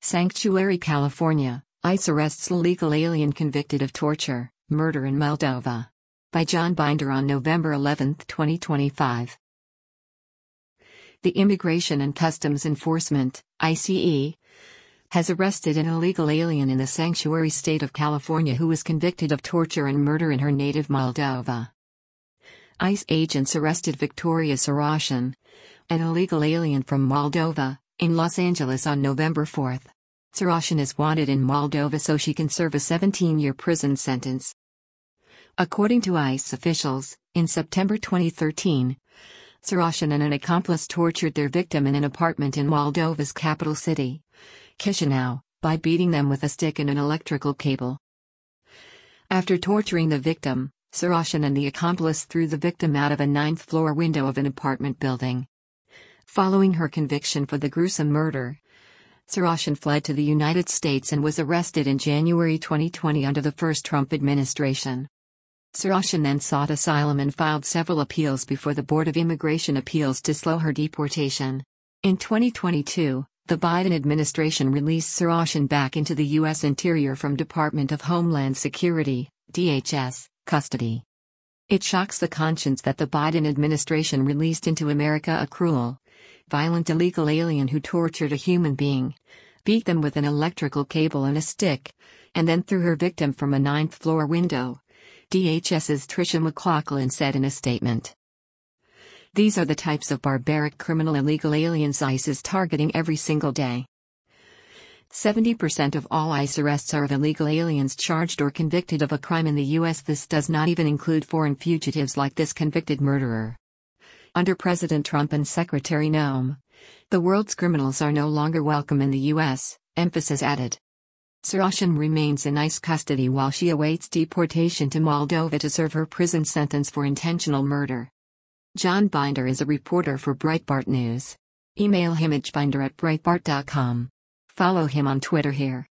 Sanctuary, California. ICE arrests illegal alien convicted of torture, murder in Moldova. By John Binder on November 11, 2025. The Immigration and Customs Enforcement, ICE, has arrested an illegal alien in the sanctuary state of California who was convicted of torture and murder in her native Moldova. ICE agents arrested Victoria Sarachan, an illegal alien from Moldova, in Los Angeles on November 4. Sarachan is wanted in Moldova so she can serve a 17-year prison sentence. According to ICE officials, in September 2013, Sarachan and an accomplice tortured their victim in an apartment in Moldova's capital city, Chisinau, by beating them with a stick and an electrical cable. After torturing the victim, Sarachan and the accomplice threw the victim out of a 9th-floor window of an apartment building. Following her conviction for the gruesome murder, Sarachan fled to the United States and was arrested in January 2020 under the first Trump administration. Sarachan then sought asylum and filed several appeals before the Board of Immigration Appeals to slow her deportation. In 2022, the Biden administration released Sarachan back into the U.S. Interior from Department of Homeland Security, DHS, custody. It shocks the conscience that the Biden administration released into America a cruel, violent illegal alien who tortured a human being, beat them with an electrical cable and a stick, and then threw her victim from a 9th-floor window, DHS's Tricia McLaughlin said in a statement. These are the types of barbaric criminal illegal aliens ICE is targeting every single day. 70% of all ICE arrests are of illegal aliens charged or convicted of a crime in the U.S. This does not even include foreign fugitives like this convicted murderer. Under President Trump and Secretary Noem, the world's criminals are no longer welcome in the U.S., emphasis added. Sarachan remains in ICE custody while she awaits deportation to Moldova to serve her prison sentence for intentional murder. John Binder is a reporter for Breitbart News. Email him at binder@breitbart.com. Follow him on Twitter here.